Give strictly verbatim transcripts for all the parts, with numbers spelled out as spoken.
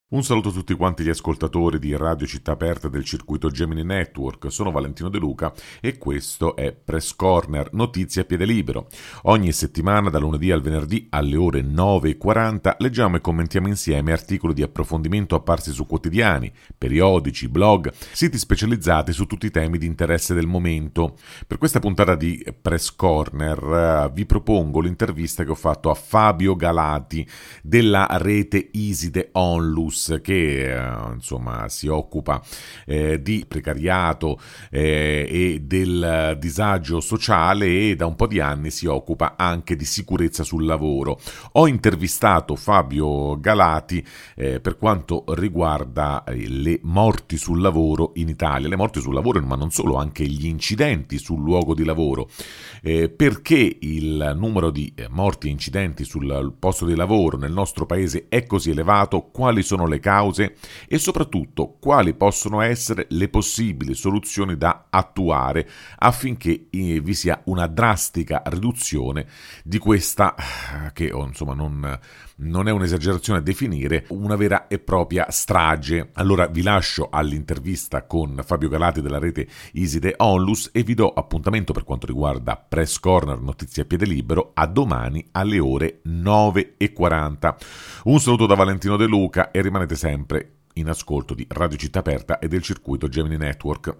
Un saluto a tutti quanti gli ascoltatori di Radio Città Aperta del circuito Gemini Network. Sono Valentino De Luca e questo è Press Corner, notizie a piede libero. Ogni settimana, da lunedì al venerdì alle ore nove e quaranta, leggiamo e commentiamo insieme articoli di approfondimento apparsi su quotidiani, periodici, blog, siti specializzati su tutti i temi di interesse del momento. Per questa puntata di Press Corner eh, vi propongo l'intervista che ho fatto a Fabio Galati della rete ISIDE Onlus, che eh, insomma si occupa eh, di precariato eh, e del disagio sociale e da un po' di anni si occupa anche di sicurezza sul lavoro. Ho intervistato Fabio Galati eh, per quanto riguarda eh, le morti sul lavoro in Italia, le morti sul lavoro ma non solo, anche gli incidenti sul luogo di lavoro, eh, perché il numero di morti e incidenti sul posto di lavoro nel nostro paese è così elevato, quali sono le cause e soprattutto quali possono essere le possibili soluzioni da attuare affinché eh, vi sia una drastica riduzione di questa, che oh, insomma non, non è un'esagerazione a definire, una vera e propria strage. Allora vi lascio all'intervista con Fabio Galati della rete ISIDE Onlus e vi do appuntamento per quanto riguarda Press Corner Notizie a piede libero a domani alle ore nove e quaranta. Un saluto da Valentino De Luca e rimanete sempre in ascolto di Radio Città Aperta e del circuito Gemini Network.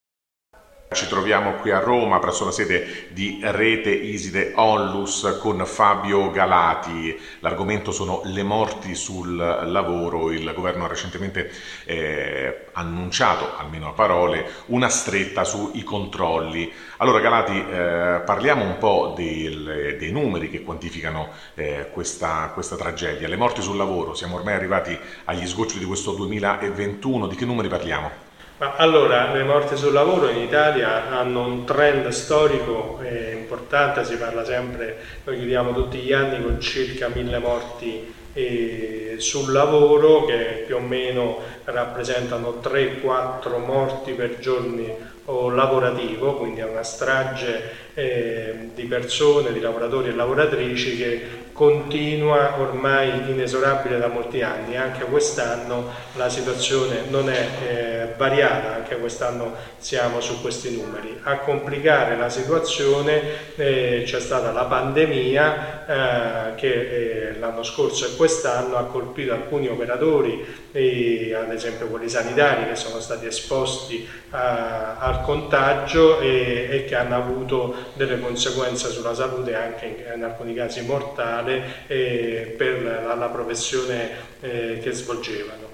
Ci troviamo qui a Roma presso la sede di Rete ISIDE Onlus con Fabio Galati. L'argomento sono le morti sul lavoro. Il governo ha recentemente eh, annunciato, almeno a parole, una stretta sui controlli. Allora Galati, eh, parliamo un po' del, dei numeri che quantificano eh, questa, questa tragedia. Le morti sul lavoro, siamo ormai arrivati agli sgoccioli di questo duemilaventuno, di che numeri parliamo? Ma allora, le morti sul lavoro in Italia hanno un trend storico eh, importante, si parla sempre, noi chiudiamo tutti gli anni con circa mille morti eh, sul lavoro, che più o meno rappresentano tre quattro morti per giorno lavorativo, quindi è una strage eh, di persone, di lavoratori e lavoratrici che continua ormai inesorabile da molti anni. Anche quest'anno la situazione non è eh, variata, anche quest'anno siamo su questi numeri. A complicare la situazione eh, c'è stata la pandemia eh, che eh, l'anno scorso e quest'anno ha colpito alcuni operatori, eh, ad esempio quelli sanitari, che sono stati esposti a, al contagio e, e che hanno avuto delle conseguenze sulla salute, anche in, in alcuni casi mortali, Eh, per la, la professione eh, che svolgevano.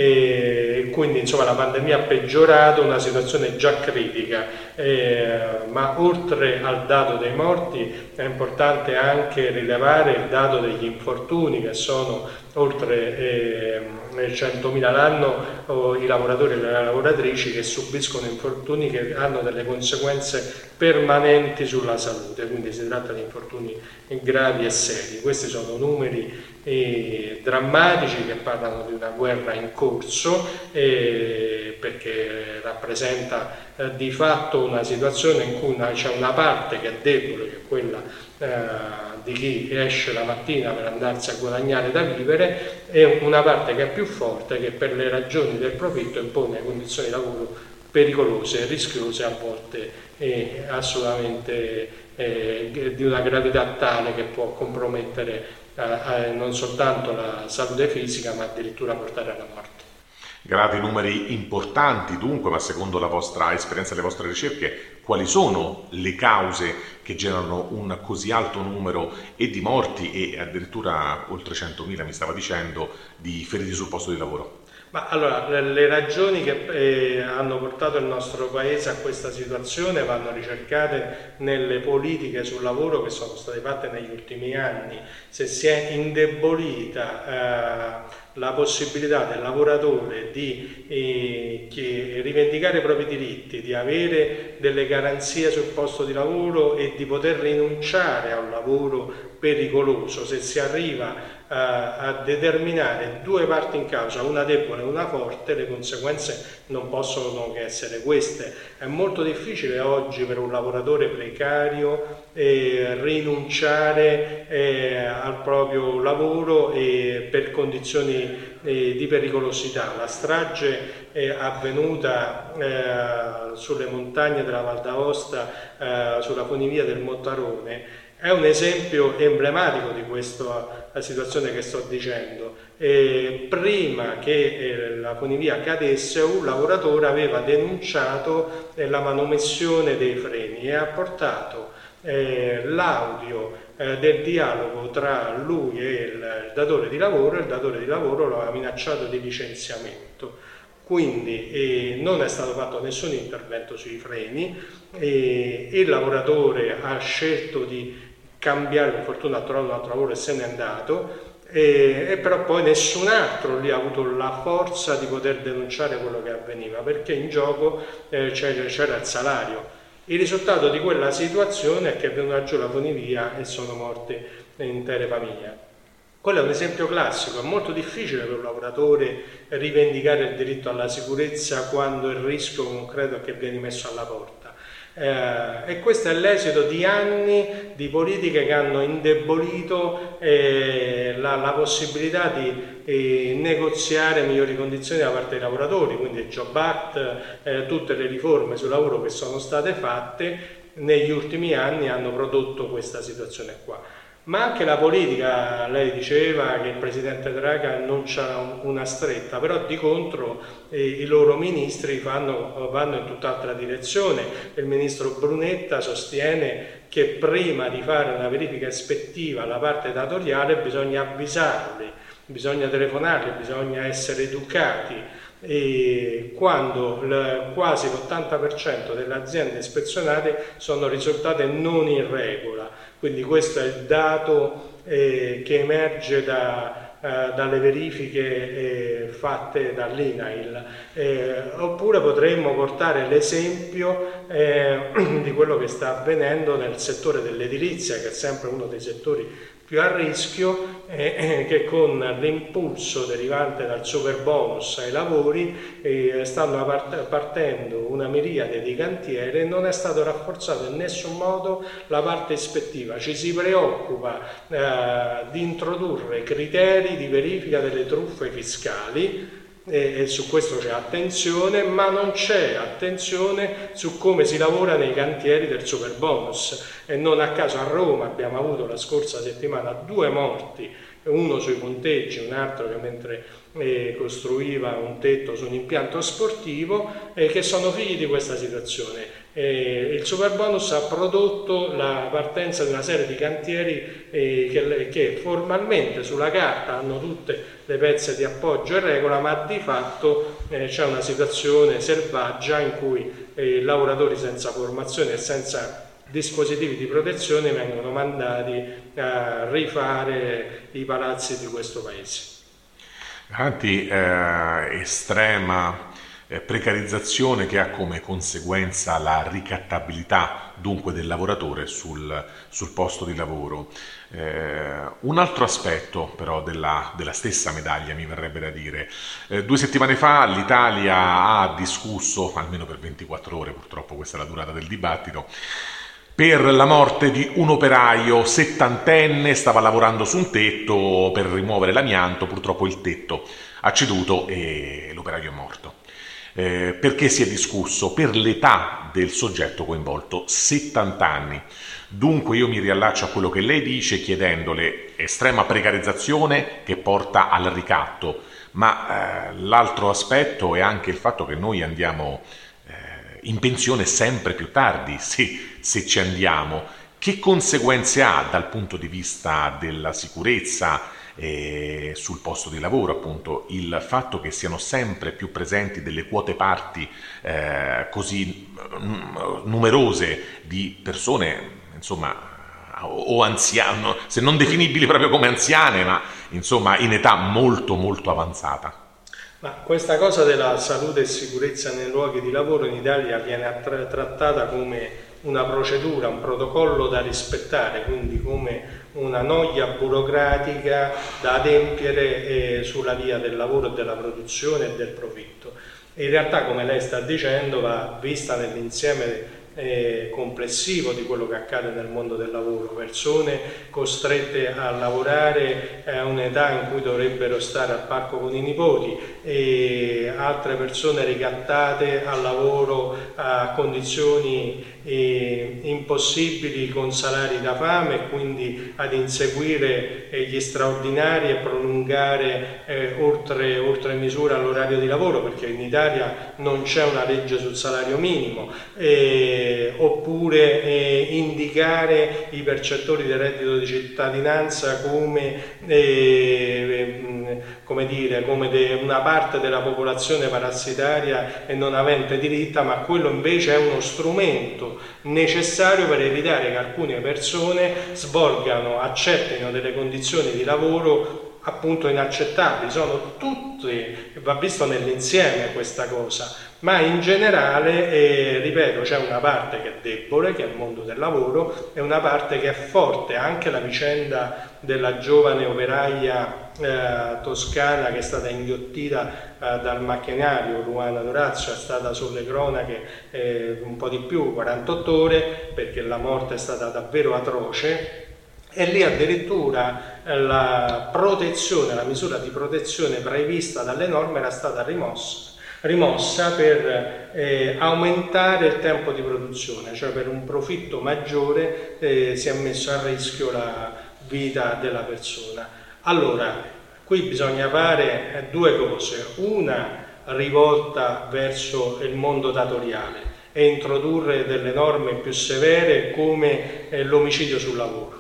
E quindi insomma la pandemia ha peggiorato una situazione già critica, eh, ma oltre al dato dei morti è importante anche rilevare il dato degli infortuni, che sono oltre eh, centomila l'anno oh, i lavoratori e le lavoratrici che subiscono infortuni che hanno delle conseguenze permanenti sulla salute, quindi si tratta di infortuni gravi e seri. Questi sono numeri eh, drammatici che parlano di una guerra in corso, eh, perché rappresenta eh, di fatto una situazione in cui una, c'è una parte che è debole, che è quella eh, di chi esce la mattina per andarsi a guadagnare da vivere, e una parte che è più forte, che per le ragioni del profitto impone condizioni di lavoro pericolose e rischiose, a volte eh, assolutamente eh, di una gravità tale che può compromettere eh, eh, non soltanto la salute fisica, ma addirittura portare alla morte. Galati, numeri importanti dunque, ma secondo la vostra esperienza e le vostre ricerche, quali sono le cause che generano un così alto numero e di morti e addirittura oltre centomila, mi stava dicendo, di feriti sul posto di lavoro? Ma allora, le ragioni che eh, hanno portato il nostro paese a questa situazione vanno ricercate nelle politiche sul lavoro che sono state fatte negli ultimi anni. Se si è indebolita eh, la possibilità del lavoratore di eh, rivendicare i propri diritti, di avere delle garanzie sul posto di lavoro e di poter rinunciare a un lavoro pericoloso, se si arriva a determinare due parti in causa, una debole e una forte, le conseguenze non possono che essere queste. È molto difficile oggi per un lavoratore precario eh, rinunciare eh, al proprio lavoro eh, per condizioni eh, di pericolosità. La strage è avvenuta eh, sulle montagne della Val d'Aosta, eh, sulla funivia del Mottarone, è un esempio emblematico di questa situazione che sto dicendo. E prima che eh, la funivia cadesse, un lavoratore aveva denunciato eh, la manomissione dei freni e ha portato eh, l'audio eh, del dialogo tra lui e il, il datore di lavoro, e il datore di lavoro lo aveva minacciato di licenziamento. Quindi eh, non è stato fatto nessun intervento sui freni, e il lavoratore ha scelto di cambiare, per fortuna ha trovato un altro lavoro e se n'è andato, e, e però poi nessun altro lì ha avuto la forza di poter denunciare quello che avveniva, perché in gioco eh, c'era, c'era il salario. Il risultato di quella situazione è che è venuta giù la funivia e sono morte intere famiglie. Quello è un esempio classico. È molto difficile per un lavoratore rivendicare il diritto alla sicurezza quando il rischio concreto è che viene messo alla porta. Eh, e questo è l'esito di anni di politiche che hanno indebolito eh, la, la possibilità di eh, negoziare migliori condizioni da parte dei lavoratori, quindi il Job Act, eh, tutte le riforme sul lavoro che sono state fatte negli ultimi anni hanno prodotto questa situazione qua. Ma anche la politica, lei diceva che il presidente Draghi non c'ha una stretta, però di contro eh, i loro ministri fanno, vanno in tutt'altra direzione. Il ministro Brunetta sostiene che prima di fare una verifica ispettiva alla parte datoriale bisogna avvisarli, bisogna telefonarli, bisogna essere educati. E quando l- quasi l'ottanta per cento delle aziende ispezionate sono risultate non in regola, quindi questo è il dato eh, che emerge da, eh, dalle verifiche eh, fatte dall'INAIL. Eh, oppure potremmo portare l'esempio eh, di quello che sta avvenendo nel settore dell'edilizia, che è sempre uno dei settori più a rischio, eh, che con l'impulso derivante dal super bonus ai lavori eh, stanno part- partendo una miriade di cantieri e non è stato rafforzato in nessun modo la parte ispettiva. Ci si preoccupa eh, di introdurre criteri di verifica delle truffe fiscali, e su questo c'è attenzione, ma non c'è attenzione su come si lavora nei cantieri del super bonus. E non a caso a Roma abbiamo avuto la scorsa settimana due morti, uno sui ponteggi, un altro che mentre eh, costruiva un tetto su un impianto sportivo, eh, che sono figli di questa situazione. Eh, il super bonus ha prodotto la partenza di una serie di cantieri eh, che, che formalmente sulla carta hanno tutte le pezze di appoggio e regola, ma di fatto eh, c'è una situazione selvaggia in cui eh, lavoratori senza formazione e senza dispositivi di protezione vengono mandati a rifare i palazzi di questo paese. Anti eh, estrema eh, precarizzazione che ha come conseguenza la ricattabilità dunque del lavoratore sul, sul posto di lavoro. Eh, un altro aspetto però della, della stessa medaglia, mi verrebbe da dire, eh, due settimane fa l'Italia ha discusso, almeno per ventiquattro ore, purtroppo questa è la durata del dibattito, per la morte di un operaio settantenne, stava lavorando su un tetto per rimuovere l'amianto, purtroppo il tetto ha ceduto e l'operaio è morto. Eh, perché si è discusso? Per l'età del soggetto coinvolto, settanta anni. Dunque io mi riallaccio a quello che lei dice chiedendole estrema precarizzazione che porta al ricatto, ma eh, l'altro aspetto è anche il fatto che noi andiamo in pensione sempre più tardi, se, se ci andiamo. Che conseguenze ha dal punto di vista della sicurezza eh, sul posto di lavoro, appunto, il fatto che siano sempre più presenti delle quote parti eh, così n- numerose di persone, insomma, o anziane, se non definibili proprio come anziane, ma insomma in età molto molto avanzata? Ma questa cosa della salute e sicurezza nei luoghi di lavoro in Italia viene attra- trattata come una procedura, un protocollo da rispettare, quindi come una noia burocratica da adempiere eh, sulla via del lavoro, della produzione e del profitto. In realtà, come lei sta dicendo, va vista nell'insieme eh, complessivo di quello che accade nel mondo del lavoro, persone costrette a lavorare a un'età in cui dovrebbero stare al parco con i nipoti e altre persone ricattate al lavoro a condizioni eh, impossibili con salari da fame e quindi ad inseguire eh, gli straordinari e prolungare eh, oltre, oltre misura l'orario di lavoro, perché in Italia non c'è una legge sul salario minimo, eh, oppure eh, indicare i percettori del reddito di cittadinanza come, eh, come dire, come de, una parte della popolazione parassitaria e non avente diritto, ma quello invece è uno strumento necessario per evitare che alcune persone svolgano, accettino delle condizioni di lavoro appunto inaccettabili. Sono tutte, va visto nell'insieme questa cosa, ma in generale, eh, ripeto, c'è una parte che è debole, che è il mondo del lavoro, e una parte che è forte. Anche la vicenda della giovane operaia eh, toscana che è stata inghiottita eh, dal macchinario, Luana Dorazio, è stata sulle cronache eh, un po' di più, quarantotto ore, perché la morte è stata davvero atroce. E lì addirittura la protezione, la misura di protezione prevista dalle norme era stata rimossa, rimossa per eh, aumentare il tempo di produzione, cioè per un profitto maggiore eh, si è messo a rischio la vita della persona. Allora, qui bisogna fare due cose: una rivolta verso il mondo datoriale e introdurre delle norme più severe come eh, l'omicidio sul lavoro.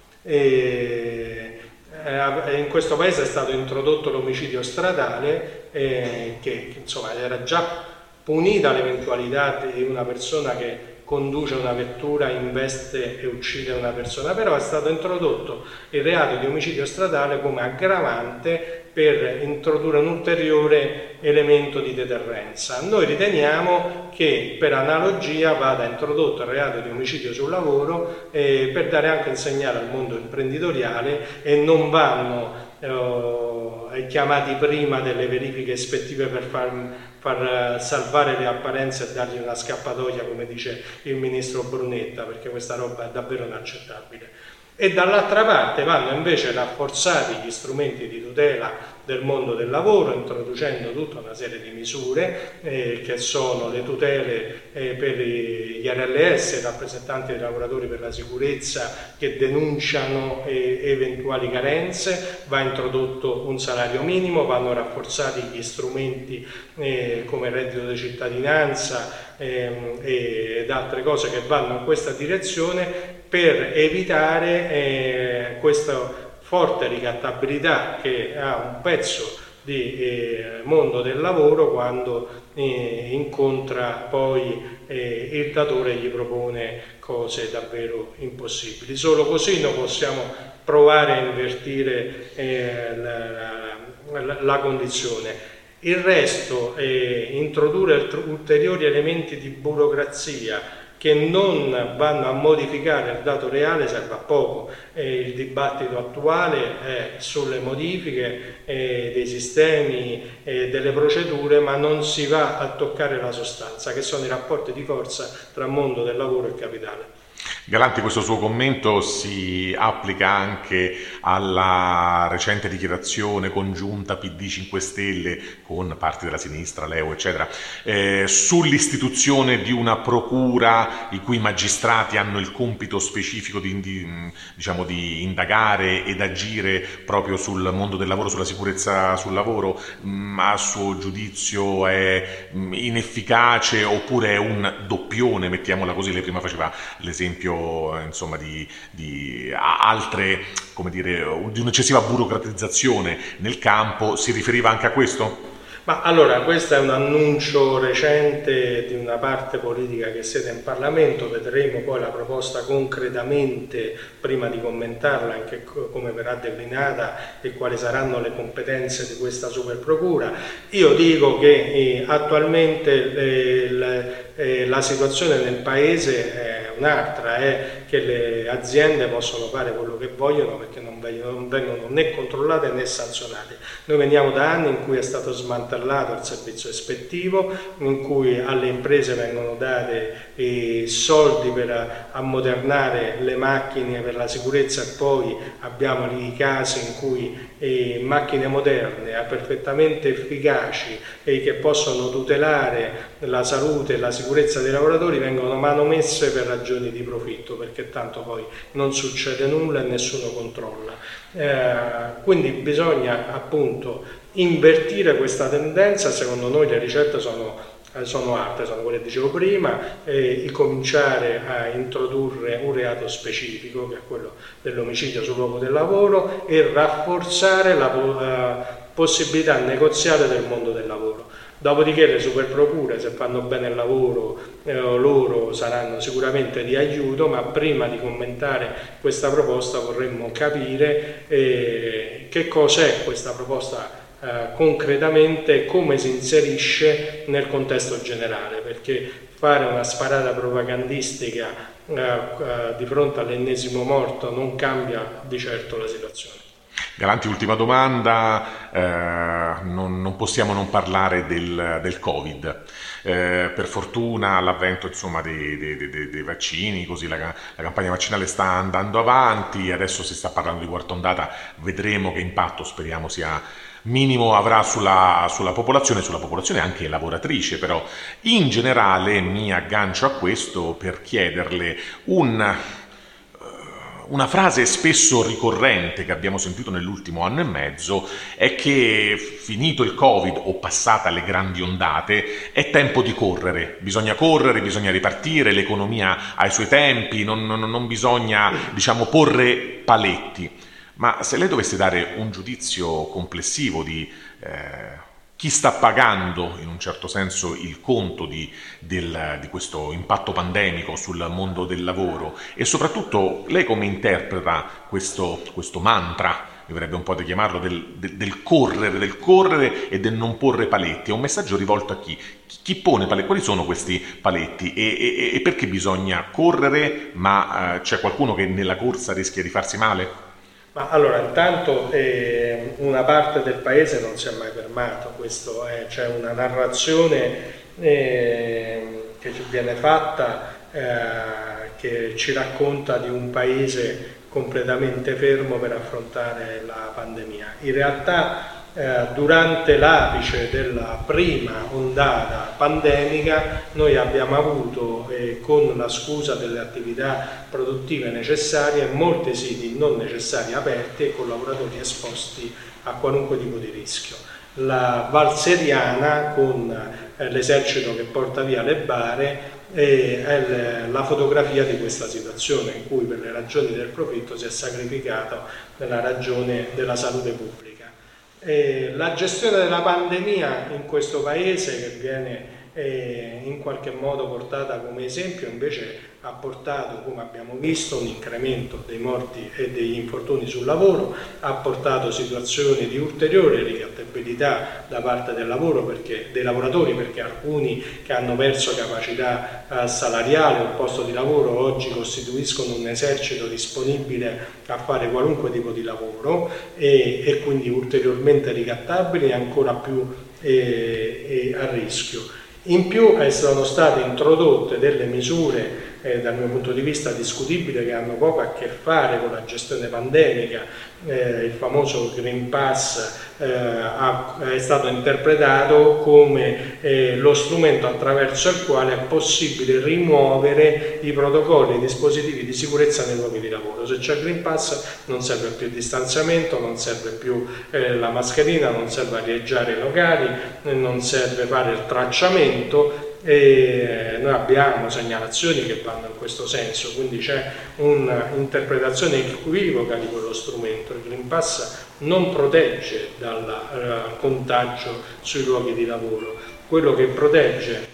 E, eh, in questo paese è stato introdotto l'omicidio stradale eh, che, che insomma era già punita l'eventualità di una persona che conduce una vettura, investe e uccide una persona, però è stato introdotto il reato di omicidio stradale come aggravante per introdurre un ulteriore elemento di deterrenza. Noi riteniamo che per analogia vada introdotto il reato di omicidio sul lavoro eh, per dare anche un segnale al mondo imprenditoriale, e non vanno eh, chiamati prima delle verifiche ispettive per far, far salvare le apparenze e dargli una scappatoia, come dice il ministro Brunetta, perché questa roba è davvero inaccettabile. E dall'altra parte vanno invece rafforzati gli strumenti di tutela del mondo del lavoro, introducendo tutta una serie di misure eh, che sono le tutele eh, per gli R L S, i rappresentanti dei lavoratori per la sicurezza, che denunciano eh, eventuali carenze. Va introdotto un salario minimo, vanno rafforzati gli strumenti eh, come il reddito di cittadinanza eh, ed altre cose che vanno in questa direzione, per evitare eh, questa forte ricattabilità che ha un pezzo di eh, mondo del lavoro quando eh, incontra poi eh, il datore e gli propone cose davvero impossibili. Solo così noi possiamo provare a invertire eh, la, la, la condizione. Il resto, eh, introdurre ulteriori elementi di burocrazia che non vanno a modificare il dato reale serve a poco. Eh, il dibattito attuale è sulle modifiche eh, dei sistemi e eh, delle procedure, ma non si va a toccare la sostanza, che sono i rapporti di forza tra mondo del lavoro e capitale. Galanti, questo suo commento si applica anche alla recente dichiarazione congiunta P D cinque Stelle con parti della sinistra, Leo, eccetera, eh, sull'istituzione di una procura i cui magistrati hanno il compito specifico di, di, diciamo, di indagare ed agire proprio sul mondo del lavoro, sulla sicurezza sul lavoro. Ma a suo giudizio è inefficace oppure è un doppione, mettiamola così? Lei prima faceva l'esempio insomma di, di altre, come dire, di un'eccessiva burocratizzazione nel campo. Si riferiva anche a questo? Ma allora, questo è un annuncio recente di una parte politica che siede in Parlamento. Vedremo poi la proposta concretamente prima di commentarla, anche come verrà declinata e quali saranno le competenze di questa superprocura. Io dico che eh, attualmente eh, la, eh, la situazione nel Paese è un'altra, è che le aziende possono fare quello che vogliono perché non vengono, non vengono né controllate né sanzionate. Noi veniamo da anni in cui è stato smantellato il servizio ispettivo, in cui alle imprese vengono date eh, soldi per ammodernare le macchine per la sicurezza e poi abbiamo i casi in cui eh, macchine moderne, eh, perfettamente efficaci e che possono tutelare la salute e la sicurezza dei lavoratori vengono manomesse per ragioni di profitto, perché tanto poi non succede nulla e nessuno controlla. Eh, quindi bisogna appunto invertire questa tendenza. Secondo noi le ricette sono sono altre, sono quelle che dicevo prima, e cominciare a introdurre un reato specifico che è quello dell'omicidio sul luogo del lavoro e rafforzare la uh, possibilità negoziale del mondo del lavoro. Dopodiché le super procure, se fanno bene il lavoro eh, loro, saranno sicuramente di aiuto, ma prima di commentare questa proposta vorremmo capire eh, che cos'è questa proposta Uh, concretamente, come si inserisce nel contesto generale, perché fare una sparata propagandistica uh, uh, di fronte all'ennesimo morto non cambia di certo la situazione. Galanti, ultima domanda, eh, non, non possiamo non parlare del, del Covid. Eh, per fortuna l'avvento insomma, dei, dei, dei, dei vaccini, così la, la campagna vaccinale sta andando avanti, adesso si sta parlando di quarta ondata, vedremo che impatto speriamo sia minimo avrà sulla, sulla popolazione, sulla popolazione anche lavoratrice, però in generale mi aggancio a questo per chiederle un... Una frase spesso ricorrente che abbiamo sentito nell'ultimo anno e mezzo è che finito il Covid o passata le grandi ondate è tempo di correre, bisogna correre, bisogna ripartire, l'economia ha i suoi tempi, non, non, non bisogna diciamo porre paletti. Ma se lei dovesse dare un giudizio complessivo di eh, chi sta pagando in un certo senso il conto di, del, di questo impatto pandemico sul mondo del lavoro e soprattutto lei come interpreta questo, questo mantra, mi verrebbe un po' di chiamarlo, del, del, del correre, del correre e del non porre paletti, è un messaggio rivolto a chi? Chi pone paletti? Quali sono questi paletti e, e, e perché bisogna correre ma eh, c'è qualcuno che nella corsa rischia di farsi male? Ma allora, intanto eh, una parte del paese non si è mai fermato, questo è, c'è una narrazione eh, che viene fatta eh, che ci racconta di un paese completamente fermo per affrontare la pandemia. In realtà eh, durante l'apice della prima ondata pandemica noi abbiamo avuto, eh, con la scusa delle attività produttive necessarie, molti siti non necessari aperti e con lavoratori esposti a qualunque tipo di rischio. La Val Seriana, con eh, l'esercito che porta via le bare, eh, è la fotografia di questa situazione in cui per le ragioni del profitto si è sacrificato la ragione della salute pubblica. Eh, la gestione della pandemia in questo paese, che viene eh, in qualche modo portata come esempio, invece ha portato, come abbiamo visto, un incremento dei morti e degli infortuni sul lavoro, ha portato situazioni di ulteriore ricattabilità da parte del lavoro perché, dei lavoratori, perché alcuni che hanno perso capacità eh, salariale o posto di lavoro oggi costituiscono un esercito disponibile a fare qualunque tipo di lavoro e, e quindi ulteriormente ricattabili e ancora più eh, eh, a rischio. In più eh, sono state introdotte delle misure eh, dal mio punto di vista discutibili che hanno poco a che fare con la gestione pandemica. Eh, il famoso Green Pass eh, ha, è stato interpretato come eh, lo strumento attraverso il quale è possibile rimuovere i protocolli e i dispositivi di sicurezza nei luoghi di lavoro. Se c'è il Green Pass non serve più il distanziamento, non serve più eh, la mascherina, non serve arieggiare i locali, non serve fare il tracciamento. E noi abbiamo segnalazioni che vanno in questo senso, quindi c'è un'interpretazione equivoca di quello strumento. Il Green Pass non protegge dal uh, contagio sui luoghi di lavoro, quello che protegge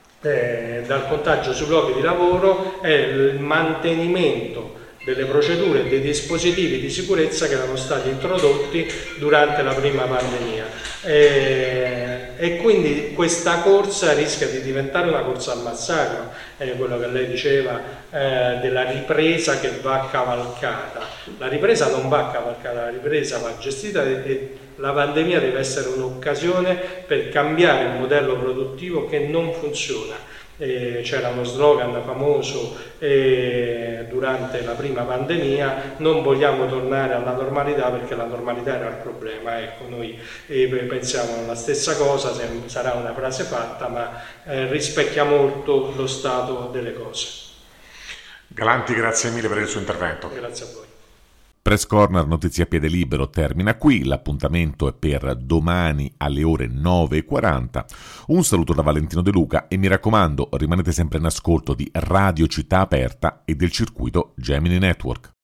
eh, dal contagio sui luoghi di lavoro è il mantenimento delle procedure e dei dispositivi di sicurezza che erano stati introdotti durante la prima pandemia. Eh, e quindi questa corsa rischia di diventare una corsa al massacro, è quello che lei diceva eh, della ripresa che va cavalcata. La ripresa non va cavalcata, la ripresa va gestita e, e la pandemia deve essere un'occasione per cambiare un modello produttivo che non funziona. Eh, c'era uno slogan famoso eh, durante la prima pandemia: non vogliamo tornare alla normalità perché la normalità era il problema. Ecco, noi eh, pensiamo la stessa cosa, se, sarà una frase fatta, ma eh, rispecchia molto lo stato delle cose. Galanti, grazie mille per il suo intervento. Grazie a voi. Press Corner Notizie a Piede Libero termina qui, l'appuntamento è per domani alle ore nove e quaranta. Un saluto da Valentino De Luca e mi raccomando, rimanete sempre in ascolto di Radio Città Aperta e del circuito Gemini Network.